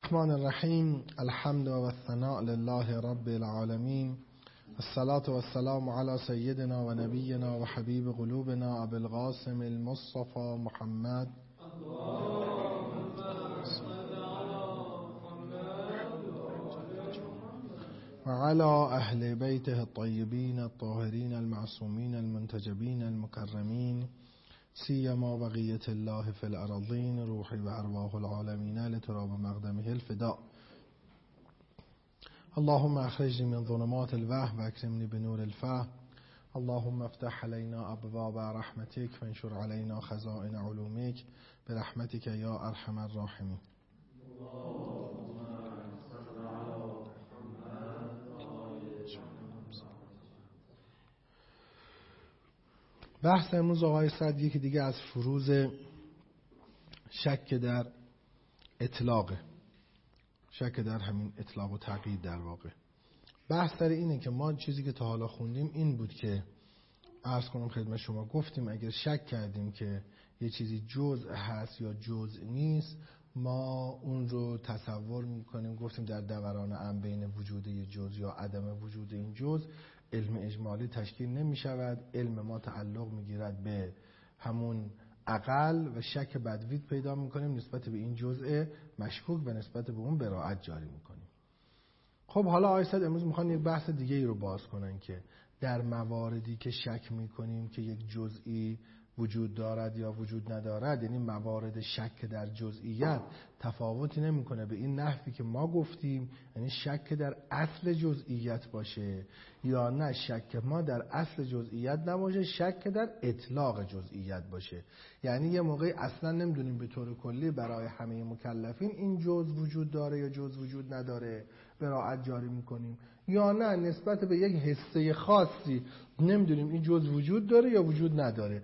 الرحمن الرحیم. الحمد و الثناء لله رب العالمین. الصلاة والسلام على سیدنا و نبینا و حبیب قلوبنا ابی القاسم المصطفى محمد و على اهل بیته الطیبین الطاهرین المعصومین المنتجبین المكرمین سیما بقیة الله فی الارضین روحی و ارواح العالمین لتراب مقدمه الفداء. اللهم اخرجنی من ظلمات الوهم و اکرمنی بنور الفهم. اللهم افتح علينا ابواب رحمتك وانشر علينا خزائن علومك برحمتك یا ارحم الراحمین. بحث امروز آقای سعد یکی دیگه از فروز شک در اطلاقه، شک در همین اطلاق و تقیید. در واقع بحث در اینه که ما چیزی که تا حالا خوندیم این بود که عرض کنم خدمت شما، گفتیم اگر شک کردیم که یه چیزی جزء هست یا جزء نیست، ما اون رو تصور میکنیم، گفتیم در دوران امر بین وجود یه جزء یا عدم وجود این جزء علم اجمالی تشکیل نمی شود. علم ما تعلق میگیرد به همون اقل و شک بدوید پیدا میکنیم نسبت به این جزء مشکوک و نسبت به اون براءت جاری میکنیم. خب حالا آقای سعد امروز میخوان یک بحث دیگه ای رو باز کنن که در مواردی که شک میکنیم که یک جزئی وجود دارد یا وجود ندارد، یعنی موارد شک در جزئیات تفاوتی نمیکنه به این نحوی که ما گفتیم، یعنی شک در اصل جزئیات باشه یا نه شک ما در اصل جزئیات نباشه، شک در اطلاق جزئیات باشه. یعنی یه موقعی اصلا نمیدونیم به طور کلی برای همه مکلفین این جزء وجود داره یا جزء وجود نداره، براءت جاری میکنیم، یا نه نسبت به یک حصه خاصی نمیدونیم این جزء وجود داره یا وجود نداره.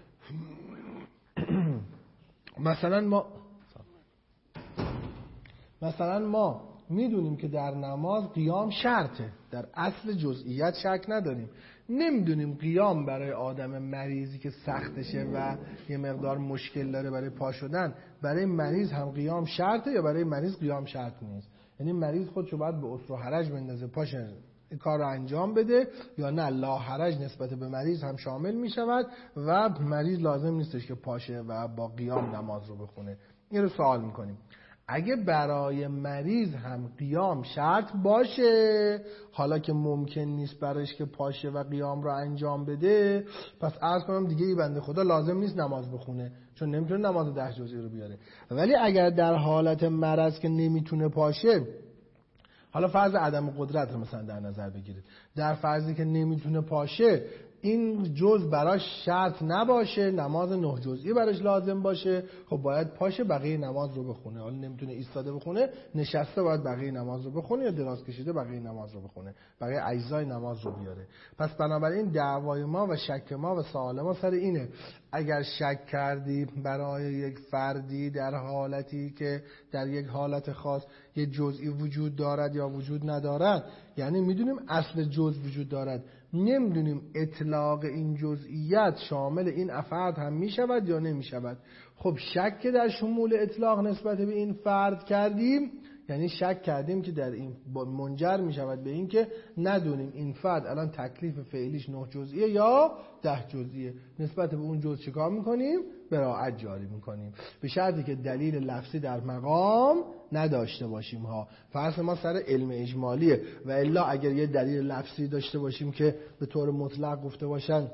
مثلا ما میدونیم که در نماز قیام شرطه، در اصل جزئیات شک نداریم. نمیدونیم قیام برای آدم مریضی که سختشه و یه مقدار مشکل داره برای پا شدن، برای مریض هم قیام شرطه یا برای مریض قیام شرط نیست. یعنی مریض خودشو باید به عسر و حرج بندازه پاشه کار رو انجام بده، یا نه لا حرج نسبت به مریض هم شامل می شود و مریض لازم نیستش که پاشه و با قیام نماز رو بخونه. این رو سوال میکنیم. اگه برای مریض هم قیام شرط باشه، حالا که ممکن نیست برایش که پاشه و قیام رو انجام بده، پس عرض کنم دیگه ای بنده خدا لازم نیست نماز بخونه، چون نمیتونه نماز 10 جزئی رو بیاره. ولی اگر در حالت مرض که نمیتونه پاشه، حالا فرض عدم قدرت رو مثلا در نظر بگیرید، در فرضی که نمیتونه پاشه، این جزء براش شرط نباشه، نماز 9 جزئی براش لازم باشه، خب باید پاشه بقیه نماز رو بخونه. حالا نمیتونه ایستاده بخونه، نشسته باید بقیه نماز رو بخونه، یا دراز کشیده بقیه نماز رو بخونه، بقیه اجزای نماز رو بیاره. پس بنابراین دعوای ما و شک ما و سوال ما سر اینه، اگر شک کردی برای یک فردی در حالتی که در یک حالت خاص یه جزئی وجود دارد یا وجود ندارد، یعنی میدونیم اصل جزء وجود دارد، نمیدونیم اطلاق این جزئیات شامل این افراد هم میشود یا نمیشود. خب شک در شمول اطلاق نسبت به این فرد کردیم، یعنی شک کردیم که در این منجر میشود به این که ندونیم این فرد الان تکلیف فعلیش 9 جزئیه یا 10 جزئیه. نسبت به اون جزء چیکار میکنیم؟ براءت جاری میکنیم، به شرطی که دلیل لفظی در مقام نداشته باشیم ها. فرض ما سر علم اجمالیه، و الا اگر یه دلیل لفظی داشته باشیم که به طور مطلق گفته باشن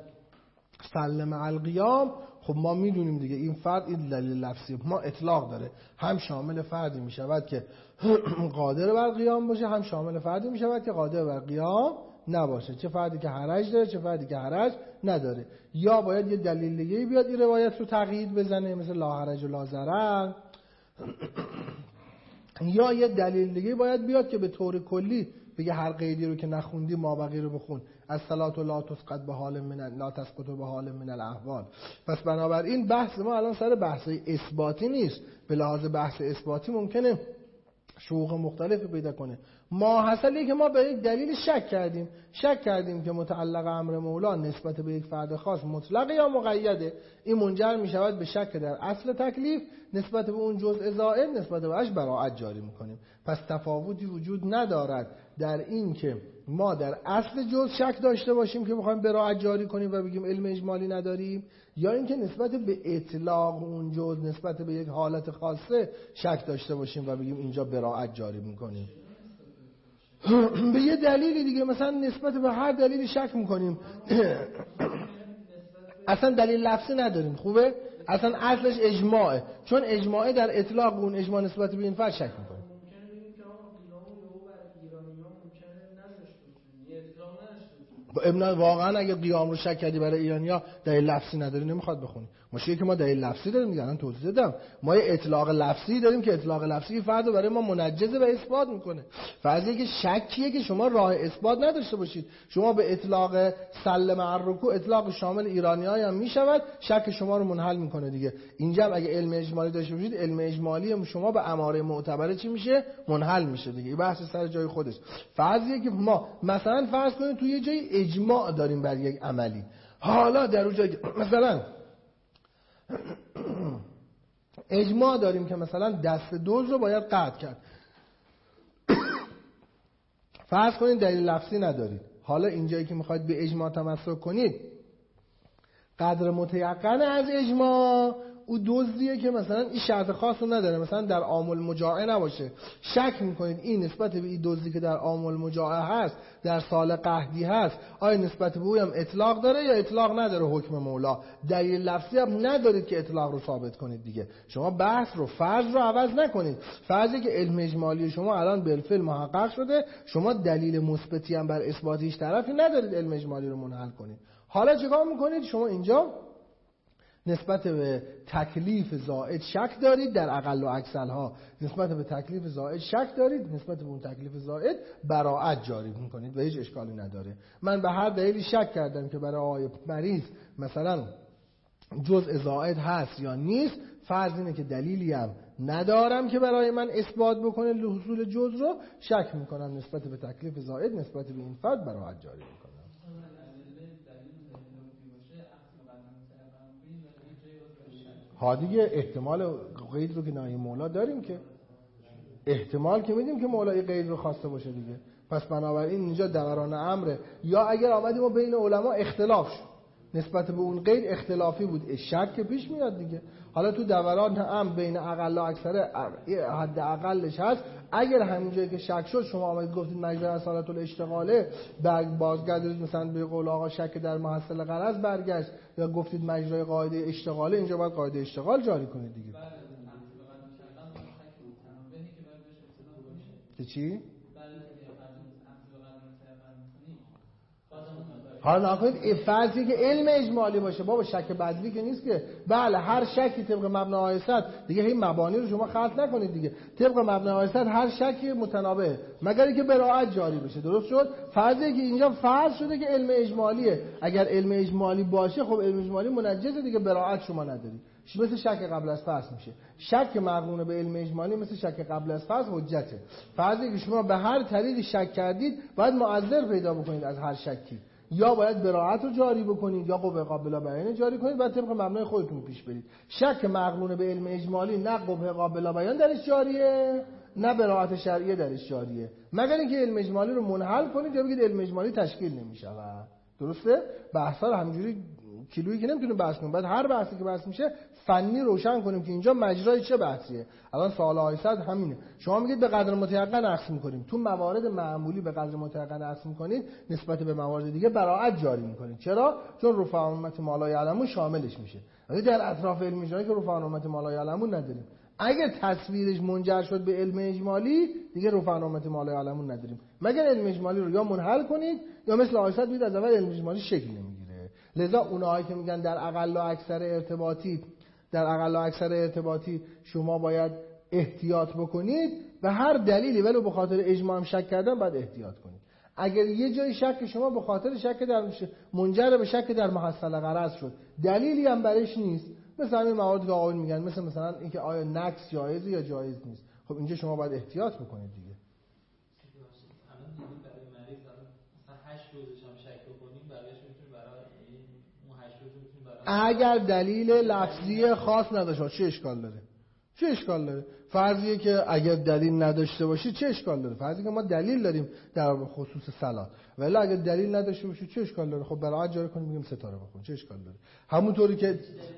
سلم القیام، خب ما میدونیم دیگه این فرد این دلیل لفظی ما اطلاق داره، هم شامل فردی میشود که قادر بر قیام باشه، هم شامل فردی میشود که قادر بر قیام نباشه، چه فردی که حرج داره چه فردی که حرج نداره. یا باید یه دلیل دیگه بیاد این روایت رو تقیید بزنه، مثل لا حرج و لا ضرر، یا یه دلیل دیگه باید بیاد که به طور کلی بگه هر قیدی رو که نخوندی ما بقیه رو بخون، از صلات و لا تسقط به حال من لا تسقط به حال من الاحوال. پس بنابراین بحث ما الان سر بحث اثباتی نیست. به لحاظ بحث اثباتی ممکنه شروط مختلفی پیدا کنه. ماحصلی که ما به یک دلیل شک کردیم که متعلق امر مولا نسبت به یک فرد خاص مطلق یا مقیده، این منجر می شود به شک در اصل تکلیف نسبت به اون جزء زائد، نسبت بهش براءت جاری میکنیم. پس تفاوتی وجود ندارد در این که ما در اصل جزء شک داشته باشیم که بخوایم براءت جاری کنیم و بگیم علم اجمالی نداریم، یا اینکه نسبت به اطلاق اون جزء نسبت به یک حالت خاصه شک داشته باشیم و بگیم اینجا براءت جاری میکنیم. به یه دلیلی دیگه، مثلا نسبت به هر دلیلی شک میکنیم. اصلا دلیل لفظی نداریم، خوبه؟ اصلا اصلش اجماعه، چون اجماعه در اطلاق اون اجماع نسبت به این فرد شک میکنیم. ابن واقعا اگه قیام رو شک کردی برای ایرانیا دلیل لفظی نداری نمیخواد بخونی. مشکلی که ما دلیل لفظی داریم دیگه، الان توضیح دادم. ما یه اطلاق لفظی داریم که اطلاق لفظی فرد رو برای ما منجزه و اثبات میکنه. فرض که شکیه که شما راه اثبات نداشته باشید. شما به اطلاق سلم الرکوع اطلاق شامل ایرانی‌ها هم میشود، شک شما رو منحل میکنه دیگه. اینجا هم اگه علم اجمالی داشته باشید، علم اجمالی شما به اماره معتبره چی میشه؟ منحل میشه دیگه. این بحث سر جای خودش. فرضیه که ما مثلا فرض کنید توی یه جای اجماع داریم بر یک عملی، حالا در اون جای مثلا اجماع داریم که مثلا دست دوز رو باید قطع کرد، فرض کنید دلیل لفظی ندارید. حالا اینجایی که میخواید به اجماع تمسک کنید، قدر متیقن از اجماع او دزدیه که مثلا این شرط خاص رو نداره، مثلا در عامل مجاعه نباشه، شک میکنید این نسبت به این دزدی که در عامل مجاعه هست، در سال قحطی هست، آیا نسبت به او هم اطلاق داره یا اطلاق نداره حکم مولا. دلیل لفظی هم ندارید که اطلاق رو ثابت کنید دیگه. شما بحث رو فرض رو عوض نکنید. فرضی که علم اجمالی شما الان بالفعل محقق شده، شما دلیل مثبتی هم بر اثبات هیچ طرفی ندارید علم اجمالی رو منحل کنید. حالا چیکار میکنید؟ شما اینجا نسبت به تکلیف زائد شک دارید، در اقل و اکثرها نسبت به تکلیف زائد شک دارید، نسبت به اون تکلیف زائد براءت جاری میکنید و هیچ اشکالی نداره. من به هر دلیلی شک کردم که برای آقای مریض مثلا جزء زائد هست یا نیست، فرض اینه که دلیلی هم ندارم که برای من اثبات بکنه حصول جزء رو، شک میکنم نسبت به تکلیف زائد نسبت به این فرد براءت جاری میکنم. ها دیگه احتمال قید رو که نهی مولا داریم، که احتمال که میدیم که مولا این قید رو خواسته باشه دیگه. پس بنابراین اینجا دوران امره، یا اگر آمدیم و بین علما اختلاف شد نسبت به اون قید اختلافی بود، شک که پیش میاد دیگه. حالا تو دوران امر بین اقل و اکثر حد اقلش هست، اگر همینجایی که شک شد شما آمدید گفتید مجرای اصالت الاشتغاله، بازگردید مثلا به قول آقا شک در محصل غرض برگشت، یا گفتید مجرای قاعده اشتغاله، اینجا باید قاعده اشتغال جاری کنید دیگه. چی؟ حالا نکنید فرضی که علم اجمالی باشه، بابا شک بدوی که نیست که. بله هر شکی طبق مبنای صد دیگه، هی مبانی رو شما خلط نکنید دیگه. طبق مبنای صد هر شکی متنابه مگر اینکه براءت جاری بشه. درست شد؟ فرضی که اینجا فرض شده که علم اجمالیه، اگر علم اجمالی باشه خب علم اجمالی منجزه دیگه، براءت شما نداری، مثل شک قبل از فصل میشه. شک مقرون به علم اجمالی مثل شک قبل از فصل حجته. فرضی که شما به هر طریقی شک کردید باید معذر پیدا بکنید از هر شکی، یا باید براءت رو جاری بکنید یا قوه قابل بیان جاری کنید و طبق مبنای خودتون پیش برید. شک مقرون به علم اجمالی نه قوه قابل بیان درش جاریه نه براءت شرعیه درش جاریه، مگر اینکه علم اجمالی رو منحل کنید یا بگید علم اجمالی تشکیل نمیشه. درسته؟ بحثا رو همینجوری کیلویی که نمیتونیم بحث کنیم، بعد هر بحثی که بحث میشه فنی روشن کنیم که اینجا مجرای چه بحثیه. الان سوال آیصد همینه، شما میگید به قدر متیقن عکس میکنیم، تو موارد معمولی به قدر متیقن عکس میکنید، نسبت به موارد دیگه براءت جاری میکنید. چرا؟ چون رفع امت ما لا یعلمون شاملش میشه. ولی در اطراف علم اجمالی که رفع امت ما لا یعلمون نداریم. اگه تصویرش منجر شد به علم اجمالی دیگه رفع امت ما لا یعلمون نداریم، مگر علم اجمالی رو یا منحل کنید یا مثل آیصد بید از اول علم اجمالی شکل نمیگیره. لذا اونهایی که میگن در اقل و اکثر ارتباطی شما باید احتیاط بکنید، به هر دلیلی ولو به خاطر اجماع هم شک کردن باید احتیاط کنید. اگر یه جای شک شما به خاطر شک در منجر به شک در محصل غرض شد، دلیلی هم برش نیست، مثلا این موارد که آقایون میگن مثلا اینکه آیا نقص جایزه یا جایز نیست، خب اینجا شما باید احتیاط بکنید دیگه. الان دیدیم برای مریض مثلا 8 روزش هم شک بکنیم بقیه‌اش میتونیم برای اون 8 روز میتونیم برای اگر دلیل لفظی خاص نداشته چه اشکال داره؟ چه اشکال داره؟ فرضیه که اگر دلیل نداشته باشی چه اشکال داره؟ فرضی که ما دلیل داریم در خصوص صلات، ولی اگر دلیل نداشته باشی چه اشکال داره؟ خب برای جاری کنیم بگیم ستاره بخون، چه اشکال داره؟ همونطوری که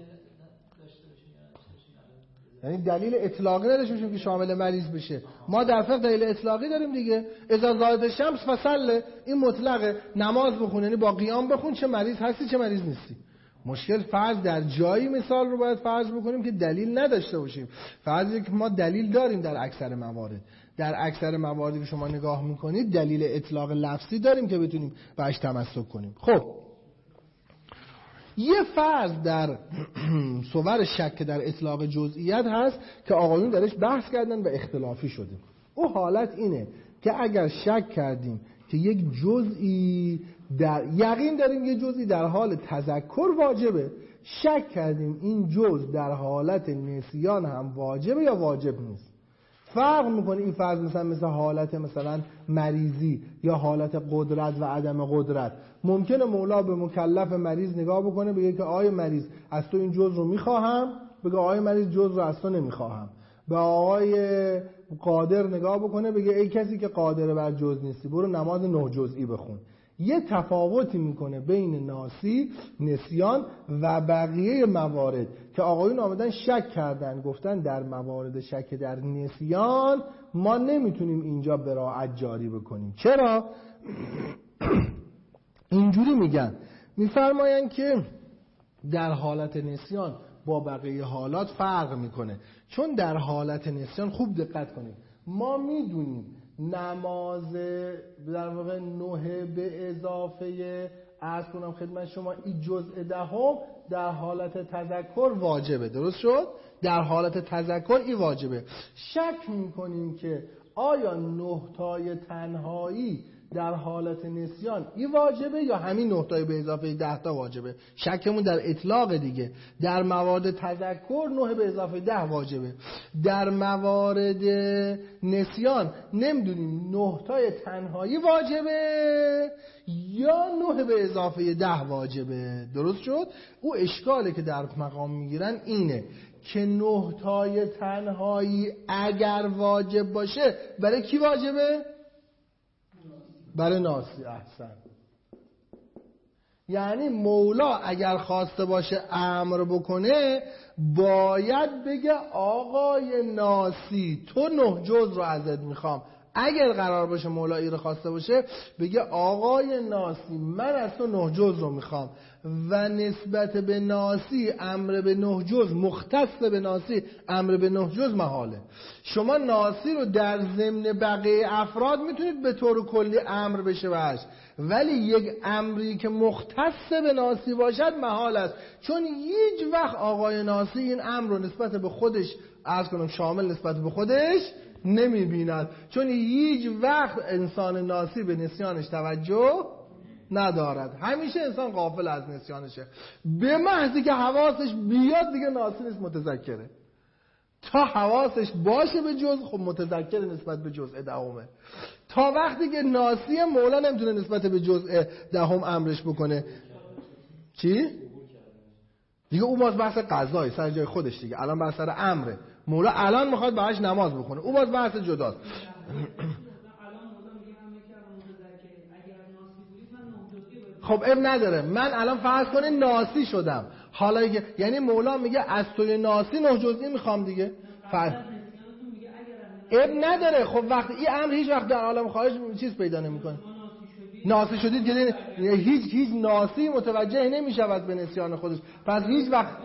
یعنی دلیل اطلاقی نداشته باشیم که شامل مریض بشه. ما در فقه دلیل اطلاقی داریم دیگه. اذا زالت الشمس فصل، این مطلقه، نماز بخون، یعنی با قیام بخون، چه مریض هستی چه مریض نیستی. مشکل فرض در جایی مثال رو باید فرض بکنیم که دلیل نداشته باشیم. فرضی که ما دلیل داریم در اکثر موارد. در اکثر مواردی که شما نگاه میکنید دلیل اطلاق لفظی داریم که بتونیم بهش تمسک کنیم. خب یه فرض در صور شک در اطلاق جزئیات هست که آقایون درش بحث کردن و اختلافی شده. او حالت اینه که اگر شک کردیم که یک جزئی در یقین داریم یه جزئی در حال تذکر واجبه، شک کردیم این جزء در حالت نسیان هم واجبه یا واجب نیست. فرق میکنه این فرض مثلا حالت مثلا مریضی یا حالت قدرت و عدم قدرت. ممکنه مولا به مکلف مریض نگاه بکنه بگه که آقای مریض از تو این جزء رو میخواهم، بگه آقای مریض جزء رو از تو نمیخواهم. به آقای قادر نگاه بکنه بگه ای کسی که قادر بر جزء نیستی برو نماز 9 جزئی بخون. یه تفاوتی میکنه بین ناسی، نسیان و بقیه موارد که آقایون آمدن شک کردن، گفتن در موارد شک در نسیان ما نمیتونیم اینجا براعت جاری بکنیم. چرا؟ اینجوری میگن، میفرماین که در حالت نسیان با بقیه حالات فرق میکنه، چون در حالت نسیان خوب دقت کنید ما میدونیم نماز در واقع 9 به اضافه عرض کنم خدمت شما این جزء دهم در حالت تذکر واجبه. درست شد؟ در حالت تذکر این واجبه. شک میکنیم که آیا 9 تای تنهایی در حالت نسیان این واجبه یا همین 9 تای به اضافه 10 تا واجبه. شکمون در اطلاق دیگه. در موارد تذکر 9 به اضافه 10 واجبه. در موارد نسیان نمیدونیم 9 تای تنهایی واجبه یا 9 به اضافه 10 واجبه. درست شد؟ او اشکالی که در مقام میگیرن اینه که 9 تای تنهایی اگر واجب باشه برای کی واجبه؟ برای ناسی. احسن. یعنی مولا اگر خواسته باشه امر بکنه باید بگه آقای ناسی تو 9 جزء رو ازت میخوام. اگر قرار باشه مولا این رو خواسته باشه بگه آقای ناسی من از تو 9 جزء رو میخوام و نسبت به ناسی امر به 9 جزء مختص به ناسی امر به 9 جزء محاله. شما ناسی رو در ضمن بقیه افراد میتونید به طور کلی امر بشه بهش، ولی یک امری که مختص به ناسی باشد محال است، چون هیچ وقت آقای ناسی این امر رو نسبت به خودش عرض کنم شامل نسبت به خودش نمیبیند، چون هیچ وقت انسان ناسی به نسیانش توجه ندارد. همیشه انسان غافل از نسیانشه. به محضی که حواسش بیاد دیگه ناسی نیست، متذکره. تا حواسش باشه به جزء خب متذکر نسبت به جزء دهمه. تا وقتی که ناسی مولا نمیتونه نسبت به جزء دهم امرش بکنه. چی؟ دیگه اون باز بحث قضایی سر جای خودش دیگه. الان بحث سر امره. مولا الان میخواد بهش نماز بکنه، اون باز بحث جداست. خب اب نداره، من الان فرض کنه ناسی شدم، حالا یعنی مولا میگه از توی ناسی 9 جزئی میخوام دیگه. اب نداره. خب وقتی این امر هیچ وقت در عالم خارج چیز پیدا نمیکنه. ناسی شدید که هیچ ناسی متوجه نمیشود به نسیان خودش، پس هیچ وقت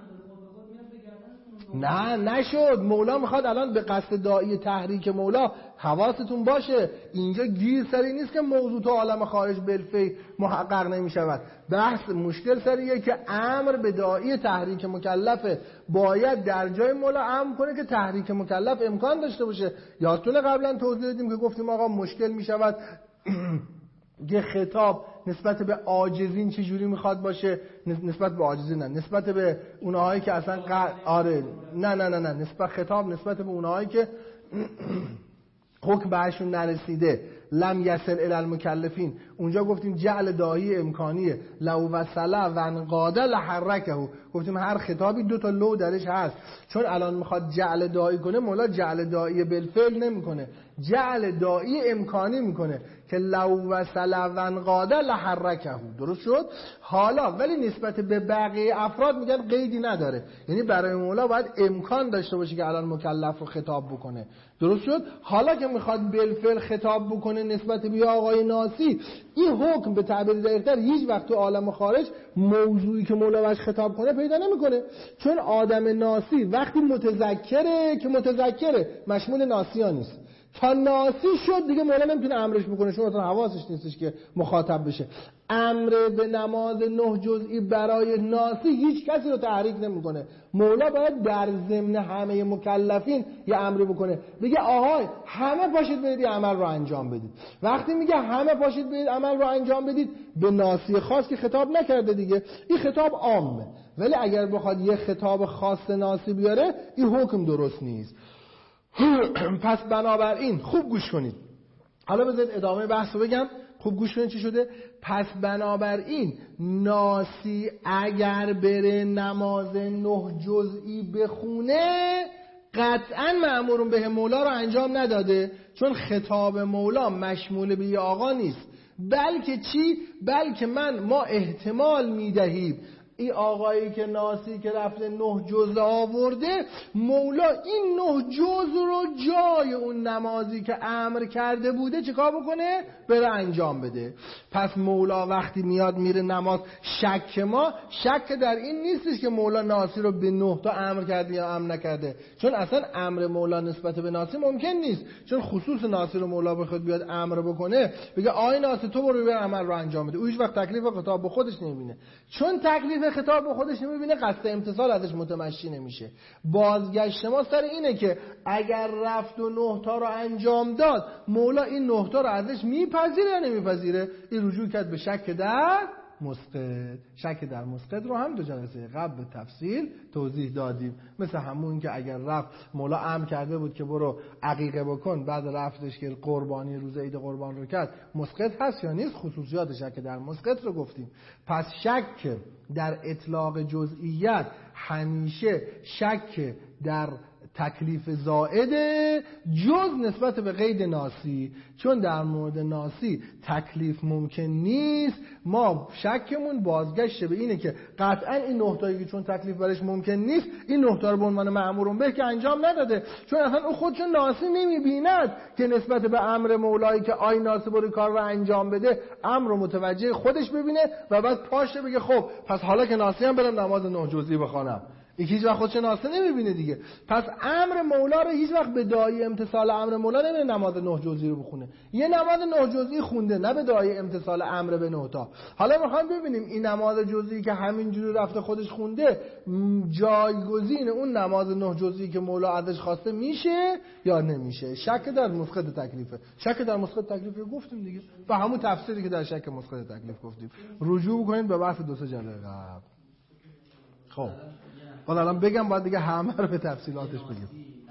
نه نشد. مولا میخواد الان به قصد داعی تحریک مولا حواستون باشه اینجا گیر سری نیست که موضوع تو عالم خارج بالفعل محقق نمیشود. بحث مشکل سریه که امر به داعی تحریک مکلفه، باید در جای مولا امر کنه که تحریک مکلف امکان داشته باشه. یادتونه قبلا توضیح دادیم که گفتیم آقا مشکل میشود یه خطاب نسبت به عاجزین چه جوری میخواد باشه، نسبت به عاجزین نه، نسبت به اونهایی که اصلا آره نه نسبت خطاب نسبت به اونهایی که حکم بهشون نرسیده، لم یصل الی المکلفین، اونجا گفتیم جعل داعی امکانیه، لو وصل و انقاد لحرکه، گفتیم هر خطابی دو تا لو درش هست، چون الان میخواد جعل داعی کنه، مولا جعل داعی بالفعل نمیکنه، جعل داعی امکانی میکنه که لو وصل و انقاد لحرکه. درست شد؟ حالا ولی نسبت به بقیه افراد میگن قیدی نداره، یعنی برای مولا باید امکان داشته باشه که الان مکلف رو خطاب بکنه. درست شد؟ حالا که میخواد بالفعل خطاب بکنه نسبت به آقای ناسی، این حکم به تعبیر دقیق‌تر هیچ وقت تو عالم خارج موضوعی که مولا باش خطاب کنه پیدا نمیکنه، چون آدم ناسی وقتی متذکره که متذکره مشمول ناسی ها نیست، تا ناسی شد دیگه مولا نمیتونه امرش بکنه، چون اصلا حواسش نیستش که مخاطب بشه. امر به نماز 9 جزئی برای ناسی هیچ کسی رو تحریک نمیکنه. مولا باید در ضمن همه مکلفین یه امری بکنه، بگه آهای همه پاشید برید عمل رو انجام بدید. وقتی میگه همه پاشید برید عمل رو انجام بدید، به ناسی خاص که خطاب نکرده دیگه، این خطاب عامه. ولی اگر بخواد یه خطاب خاص ناسی بیاره، این حکم درست نیست. پس بنابراین خوب گوش کنید، حالا بذارید ادامه بحث رو بگم، خوب گوش کنید چی شده. پس بنابراین ناسی اگر بره نماز 9 جزئی بخونه، قطعا مأمورون به مولا رو انجام نداده، چون خطاب مولا مشمول به آقا نیست، بلکه چی؟ بلکه ما احتمال میدهیم این آقایی که ناسی که رفته 9 جز آورده، مولا این 9 جز رو جای اون نمازی که امر کرده بوده چیکار بکنه؟ بره انجام بده. پس مولا وقتی میاد میره نماز، شک در این نیستش که مولا ناسی رو به 9 تا امر کرده یا امر نکرده، چون اصلا امر مولا نسبت به ناسی ممکن نیست، چون خصوص ناسی رو مولا بخواد بیاد امر بکنه، بگه آی ناسی تو برو ببر عمل رو انجام بده، او هیچ وقت تکلیف خطاب به خودش نمیبینه، چون تکلیف خطاب به خودش نمیبینه قصد امتثال ازش متمشی نمیشه. بازگشت ما سر اینه که اگر رفت و 9 تا رو انجام داد، مولا این 9 تا رو ازش میپذیره یا نمیپذیره؟ این رجوع کرد به شک در مسقط. شک در مسقط رو هم 2 جلسه قبل به تفصیل توضیح دادیم، مثل همون که اگر رفت مولا امر کرده بود که برو عقیقه بکن، بعد رفتش که قربانی روز عید قربان رو کرد، مسقط هست یا نیست؟ خصوصیات شک در مسقط رو گفتیم. پس شک در اطلاق جزئیات همیشه شک در تکلیف زائده، جز نسبت به قید ناسی، چون در مورد ناسی تکلیف ممکن نیست. ما شکمون بازگشت به اینه که قطعا این 9 تایی که چون تکلیف برش ممکن نیست، این 9 تا رو به عنوان مأمورون به که انجام نداده، چون اصلا او خودشون ناسی نمیبیند که نسبت به امر مولایی که آی ناسی برو کار رو انجام بده، امر رو متوجه خودش ببینه و بعد پاشه بگه خب پس حالا که ناسی هم برم نماز 9 جزئی بخوانم. یکی هیچ وقت خودش ناسی نمیبینه دیگه. پس امر مولا رو هیچ وقت به داعی امتثال امر مولا نمیره نماز 9 جزئی رو بخونه. یه نماز 9 جزئی خونده، نه به داعی امتثال امر به 9 تا. حالا میخوام ببینیم این نماز جزئی که همینجوری رفته خودش خونده، جایگزین اون نماز 9 جزئی که مولا ازش خواسته میشه یا نمیشه. شک در مسقط تکلیفه. شک در مسقط تکلیفه گفتیم دیگه، و همون تفسیری که در شک مسقط تکلیف گفتیم. رجوع کنید به بحث 2 جلسه قبل. خب حالا الان بگم بعد دیگه همه رو به تفصیلاتش بگم.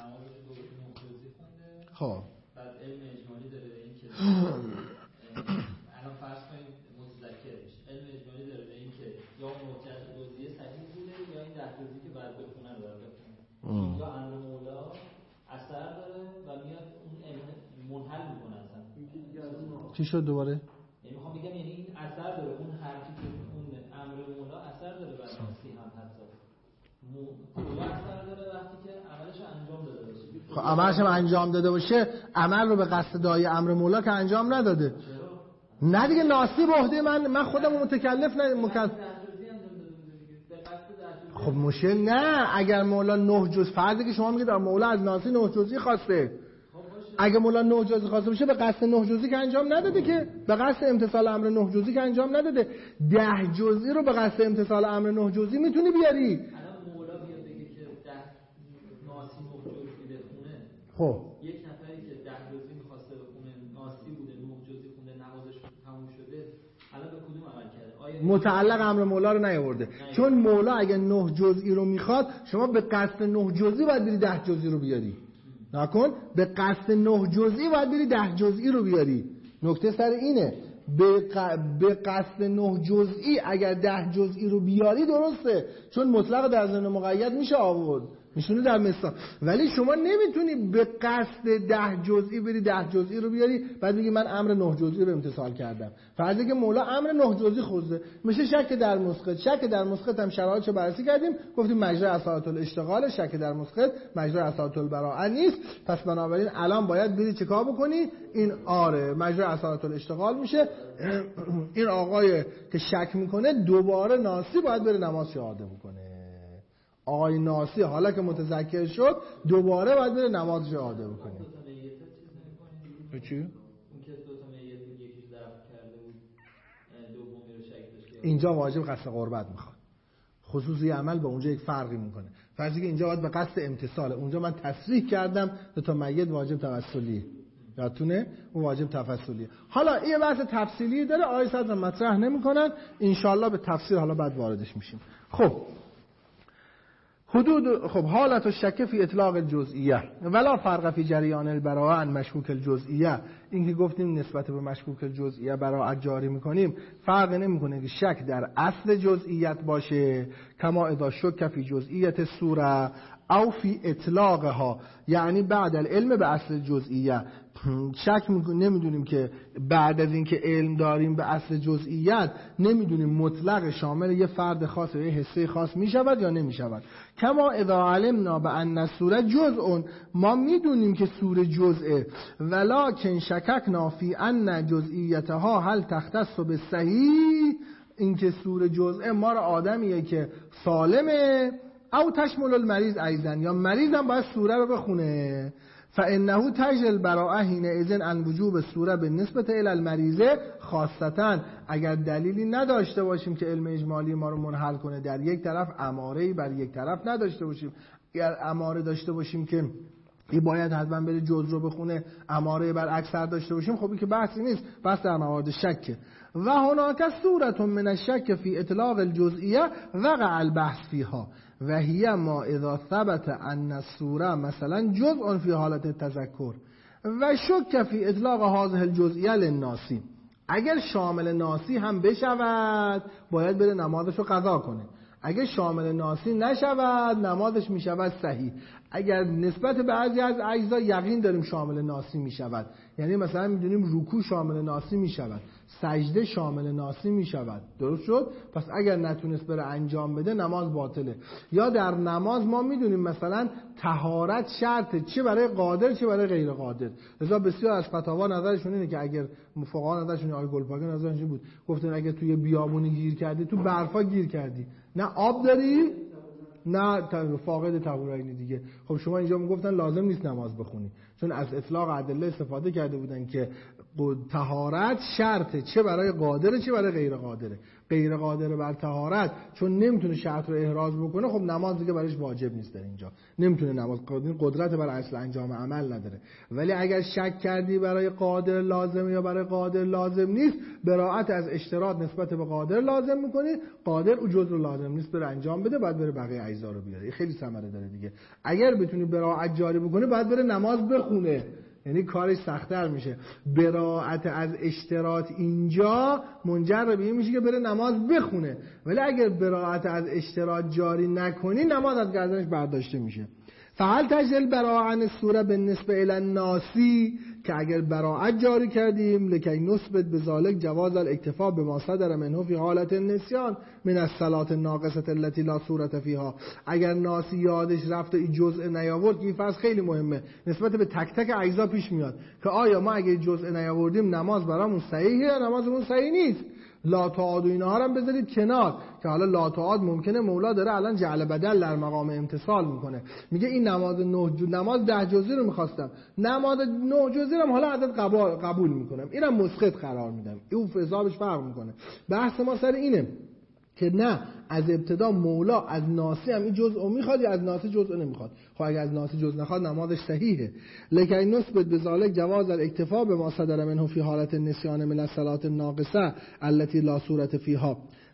خب بعد علم اجمالی داره به این که الان فرض کنید متذکر بشه، علم اجمالی داره به این که یا موجد جزئیه صحیح بوده یا این 10 جزئی که بعد بخونه رو بخونه، یا امر مولا اثر داره و میاد اون علم منحل میکنه اصلا. چی شد دوباره؟ یعنی میخوام بگم یعنی این اثر داره، اون حرفی که اون امر مولا اثر داره برای ناسی هم حتی مولا اثر داره وقتی که عملش انجام داده باشه. خب عملش انجام داده باشه، عمل رو به قصد داعی امر مولا که انجام نداده. نه دیگه ناسی به عهده من خودم متکلف خب مشکل نه. اگر مولا 9 جز فرضی که شما میگید در مولا از ناسی 9 جزئی خواسته، اگه مولا 9 جزئی خواسته باشه به قصد 9 جزئی که انجام نداده، که به قصد امتثال امر 9 جزئی که انجام نداده. 10 جزئی رو به قصد امتثال امر 9 جزئی میتونی بیاری. الان مولا بیاد بگه که 10 ناسی 9 جزئی بخونه، خب یک نفری که 10 جزئی می‌خواسته بخونه ناسی بوده 9 جزئی خونده نمازش تموم شده، الان به کدوم عمل کرده؟ متعلق امر مولا رو نیاورده، چون مولا اگه 9 جزئی رو میخواد، شما به قصد 9 جزئی باید بری 10 جزئی رو بیاری. نکن. به قصد 9 جزئی باید بری 10 جزئی رو بیاری. نکته سر اینه به قصد 9 جزئی اگر 10 جزئی رو بیاری درسته، چون مطلق در ضمن مقید میشه آورد، میشونه در مثال. ولی شما نمیتونی به قصد 10 جزئی بری 10 جزئی رو بیاری بعد بگی من امر 9 جزئی رو امتثال کردم. فرضی که مولا امر 9 جزئی خواسته، میشه شک در مسقط. شک در مسقط هم شرایطش بررسی کردیم، گفتیم مجرا اصالت الاشتغال، شک در مسقط مجرا اصالت البراءه نیست. پس بنابراین الان باید بری چیکار بکنی؟ این آره مجرا اصالت الاشتغال میشه. این آقای که شک میکنه دوباره ناسی باید بره نماز شهاده بکنه. آقای ناسی حالا که متذکر شد دوباره باید بره نماز شهاده بکنه. چی؟ اون که دو تا میت بود یکی ضبط کرده بود دومی رو شک داشت. اینجا واجب قصد قربت میخواد. خصوصی عمل به اونجا یک فرقی میکنه. فرضی که اینجا باید به قصد امتثاله. اونجا من تصریح کردم دو تا میت واجب توسلیه. یادتونه؟ اون واجب تفصیلیه. حالا این بحث تفصیلی داره، آیه صدر مطرح نمی‌کنن، ان شاءالله به تفسیر حالا بعد واردش میشیم. خب حالت الشک فی اطلاق الجزئیه ولا فرق فی جریان البراءه عن مشکوک الجزئیه. این که گفتیم نسبت به مشکوک الجزئیه براءت جاری میکنیم، فرق نمیکنه که شک در اصل جزئیت باشه کما اذا شک فی جزئیت سوره او فی اطلاقها، یعنی بعد العلم به اصل جزئیه. شک نمیدونیم که بعد از اینکه علم داریم به اصل جزئیت نمیدونیم مطلق شامل یه فرد خاص و یه حصه خاص میشود یا نمیشود. کما اذا علمنا بان السوره جزء، ما میدونیم که سوره جزءه، ولکن شککنا فی ان جزئیتها هل تختص بالصحیح، اینکه سوره جزءه ما را آدمیه که سالمه او تشمل المریض ایضا، یا مریض هم باید سوره رو بخونه. فانه تجل البراءه حینئذ عن وجوب سوره بالنسبه الی المریضه خاصتا. اگر دلیلی نداشته باشیم که علم اجمالی ما رو منحل کنه، در یک طرف اماره‌ای بر یک طرف نداشته باشیم، اگر اماره داشته باشیم که این باید حتما بره جز رو بخونه، اماره بر اکثر داشته باشیم، خب این که بحثی نیست، بحث در موارد شکه. و هناک صورت من الشک فی اطلاق الجزئیه وقع البحث فیها و هی ما اذا ثبت ان السوره مثلا جزء فی حالت التذکر و شک فی اطلاق هذه الجزئیه للناسی. اگر شامل ناسی هم بشود باید بره نمازش رو قضا کنه، اگر شامل ناسی نشود نمازش میشود صحیح. اگر نسبت به بعضی از اجزا یقین داریم شامل ناسی میشود، یعنی مثلا میدونیم رکوع شامل ناسی میشود، سجده شامل ناسی میشود، درست شد؟ پس اگر نتونست بره انجام بده نماز باطله. یا در نماز ما میدونیم مثلا طهارت شرطه، چه برای قادر چه برای غیر قادر. لذا بسیار از فتاوا نظرشون اینه که اگر فقها نظرشون، آقای گلپاگه نظرشون بود، گفتن اگر توی بیابونی گیر کردی، تو برفا گیر کردی، نه آب داری نه فاقد طهورین دیگه، خب شما اینجا میگفتن لازم نیست نماز بخونی، چون از اطلاق ادله استفاده کرده بودن که طهارت شرطه، چه برای قادره چه برای غیر قادره. غیر قادره بر طهارت چون نمیتونه شرط رو احراز بکنه، خب نماز دیگه برایش واجب نیست، در اینجا نمیتونه نماز، قدرت بر اصل انجام عمل نداره. ولی اگر شک کردی برای قادر لازمه یا برای قادر لازم نیست، براءت از اشتراط نسبت به قادر لازم میکنی، قادر او جزء لازم نیست بره انجام بده، بعد بره بقیه اجزا رو بیاره. این خیلی ثمره داره دیگه. اگر بتونی براءت جاری بکنی بعد بره نماز بخونه، یعنی کارش سخت‌تر میشه. براءت از اشتراط اینجا منجر به این میشه که بره نماز بخونه، ولی اگر براءت از اشتراط جاری نکنی نماز از گردنش برداشته میشه. فهل تجل براءه عن السوره بالنسبه الی الناسی، که اگر براءت جاری کردیم لکی نثبت بذالک جواز الاکتفاء بما صدر منه فی حالت النسیان من الصلاه الناقصه التي لا صورت فیها. اگر ناسی یادش رفت و این جزء نیاورد، این فرض خیلی مهمه، نسبت به تک تک اجزا پیش میاد که آیا ما اگر جزء نیاوردیم نماز برامون صحیحه یا نمازمون صحیح نیست. لا تعاد و اینها رو هم بذارید کنار، که حالا لا تعاد ممکنه مولا داره الان جعل بدل در مقام امتثال میکنه، میگه این نماز 10 جزئی رو میخواستم، نماز 9 جزئی رو حالا عدد قبول میکنم، اینم مسقط قرار میدم، این حسابش فرق میکنه. بحث ما سر اینه که نه، از ابتدا مولا از ناسی هم این جزء میخواد یا از ناسی جزء نمیخواد. خب اگر از ناسی جزء نخواد نمازش صحیحه. لکن نثبت بذالک جواز الاکتفاء بما صدر منه فی حالت النسیان من الصلاه الناقصه التي لا صورت فیها.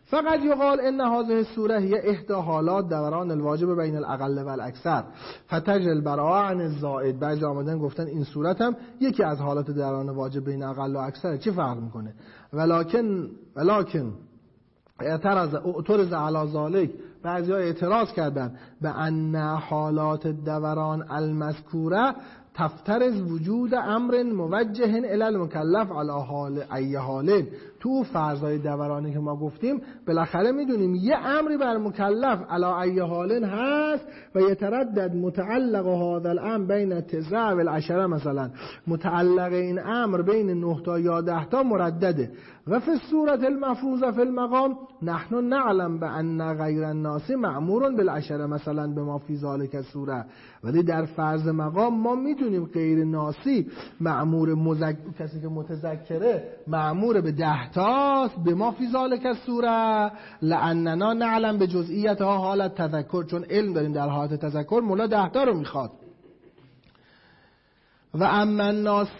فقط یقال ان هذه الصوره هي احدى حالات دوران الواجب بین الاقل و الاکثر فتجل البراءه عن الزائد. بعضی آمدن گفتن این صورت هم یکی از حالات دوران واجب بین اقل و اکثر. چه فرق میکنه؟ ولکن اعترض علی ذلك، بعضی‌ها اعتراض کردن به ان حالات دوران المذکوره تفترض وجود امر موجه الی المکلف علی حال ای حال. تو فرضای دورانی که ما گفتیم بالاخره میدونیم یه امری بر مکلف علی ای حال هست و یتردد متعلق هذا الامر بین 9 و 10 مثلا، متعلق این امر بین 9 تا یا 10 تا مردده. و فی الصورت المفروضه فی المقام نحن نعلم بان غیر الناس مأمور بالعشره مثلا بما فی ذلک الصوره. ولی در فرض مقام ما میدونیم غیر ناسی مأمور کسی که متذکره مأمور به 10 تاست بما فی ذلک الصوره، لاننا نعلم به جزئیاتها حالت تذکر، چون علم داریم در حالت تذکر مولا 10 تا رو میخواد. و اما الناسی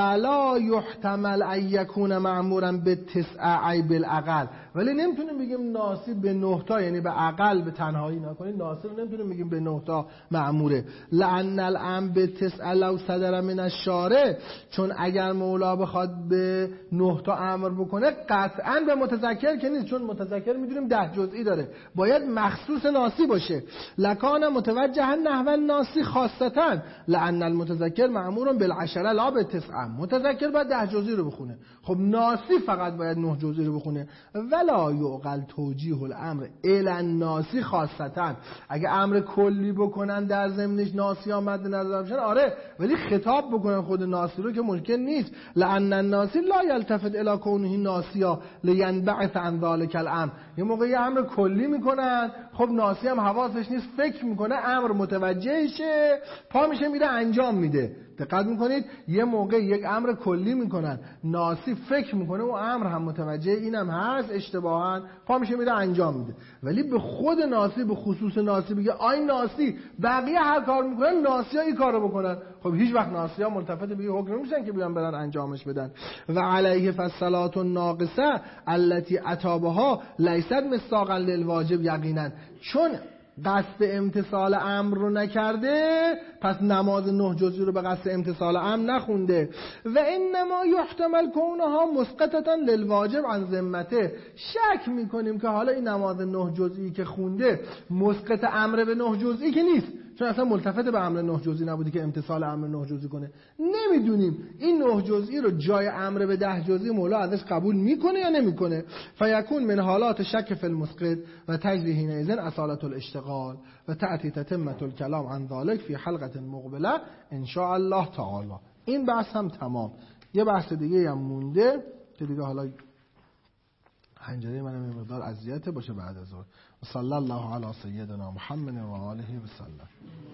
فلا یحتمل ان یکون مأمورا به 9 ای بالاقل. ولی نمیتونیم بگیم ناسی به 9 تا، یعنی به اقل به تنهایی نکنید ناسی رو نمیتونیم بگیم به 9 تا مأموره. لان الامر به 9 لو صدر من الشارع، چون اگر مولا بخواد به 9 تا امر بکنه قطعا به متذکر که نیست، چون متذکر میدونیم 10 جزئی داره، باید مخصوص ناسی باشه. لکان متوجها نحو الناسی خاصتا لان المتذکر مأمور بالعشره لا به 9. متذکر باید 10 جزئی رو بخونه، خب ناسی فقط باید 9 جزئی رو بخونه. ولا یعقل توجیه الامر الی الناسی خاصتا. اگه امر کلی بکنن در ضمنش ناسی ها مد نظر بشن آره، ولی خطاب بکنن خود ناسی رو که ممکن نیست. لان الناسی لا یلتفت الی کونه ناسیا لینبعث عن ذلک الامر. یه موقعی امر کلی میکنن، خب ناسی هم حواسش نیست، فکر میکنه امر متوجهشه، پا میشه میره انجام میده. دقت میکنید یه موقع یک امر کلی میکنن، ناسی فکر میکنه و امر هم متوجه اینم هست، اشتباهاً پا میشه میره انجام میده. ولی به خود ناسی، به خصوص ناسی بگه آی ناسی، بقیه هر کار میکنن ناسی ها این کارو بکنن، خب هیچ وقت ناسی ها ملتفت به حکم نمیشن که بیان برن انجامش بدن. و علیه فالصلاه الناقصه التي اتابها لیست مصداقا للواجب یقینا. چون قصد امتثال امر رو نکرده پس نماز 9 جزئی رو به قصد امتثال امر نخونده. و انما یحتمل کونها مسقطه للواجب عن ذمته. شک میکنیم که حالا این نماز 9 جزئی که خونده مسقط امر به 9 جزئی که نیست، چون اصلا ملتفت به امر 9 جزئی نبودی که امتثال امر 9 جزئی کنه. نمیدونیم این 9 جزئی رو جای امر به 10 جزئی مولا ازش قبول میکنه یا نمیکنه. فیکون من حالات شک فی المسقط و تجری حینئذ اصالة الاشتغال و تأتی تتمة الکلام عن ذلك فی حلقه مقبله ان شاء الله تعالی. این بحث هم تمام. یه بحث دیگه هم مونده که دیگه حالا حنجره منم یه مقدار اذیت باشه بعد از ظهر. صلی الله علی سیدنا محمد و آله و سلم.